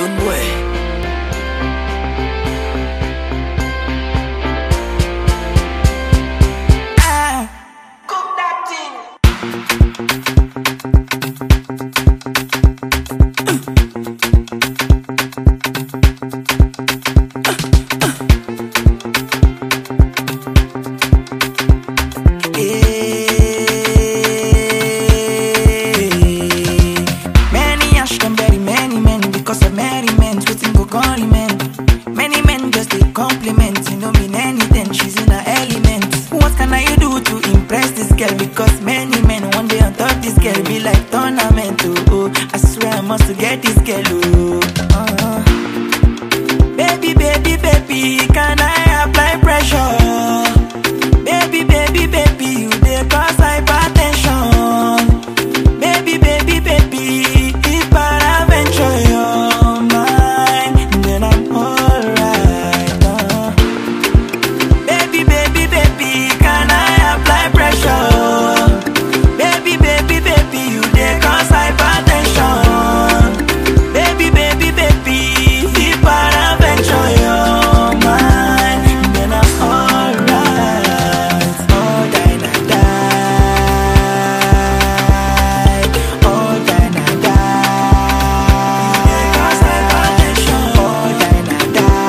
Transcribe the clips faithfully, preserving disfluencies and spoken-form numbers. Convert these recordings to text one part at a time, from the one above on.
Burna Boy. Many men just a compliment, you know mean anything, she's in her element. What can I do to impress this girl? Because many men one day on top this girl be like tournament. Oh, oh. I swear I must get this girl. Oh, uh. Baby, baby, baby, can I apply pressure? Baby, baby, baby, you dey cause hypertension. Baby, baby, baby, if I venture your mind, then I'm alright. Uh. Baby, baby, baby, can I apply pressure? Baby, baby, baby, you dey cause hypertension. Baby, baby, baby, if I venture your mind, then I'm alright. Oh, die, die, die. Oh, die, die, die. You dey cause hypertension. Oh, die, die,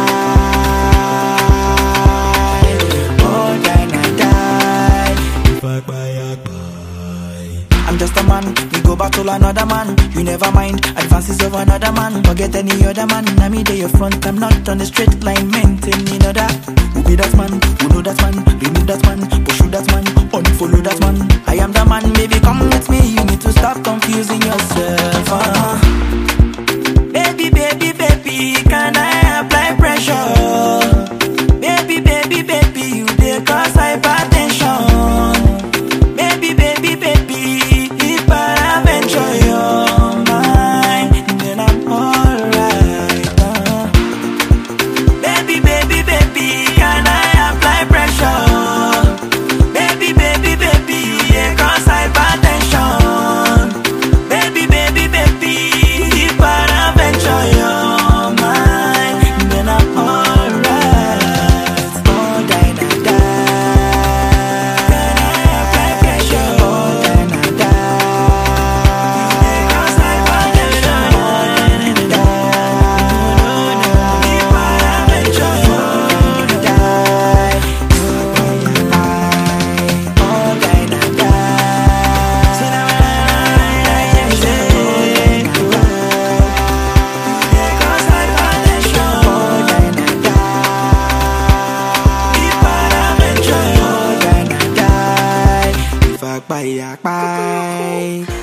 die. Oh, die, die, die. Bye, bye, bye. I'm just a man, we go battle another man. You never mind advances of another man. Forget any other man, now me dey your front. I'm not on the straight line, maintaining other. Who be that man? Who know that man? Remove that man, pursue that man, unfollow that man. I am the man, baby, come with me. You need to stop confusing yourself. Uh. Baby, baby, baby, can I apply pressure? Baby, baby, baby, you dey cause hypertension. Baby, baby, baby, if I venture your mind, then I'm alright. Uh. Baby, baby, baby, can I apply pressure? Baby, baby, baby, you dey cause hypertension. Baby, baby, baby, if I venture your mind, then I'm alright. Oh, die, die, die. Can I apply pressure? Oh, die, die, die. You dey cause hypertension. Oh, die, die, die. If I venture your mind, die. Oh, die, die, die. So now I say, oh, die, die, die. You dey cause hypertension. Oh, die, die, die. If I venture your mind, die. If I buy, I buy.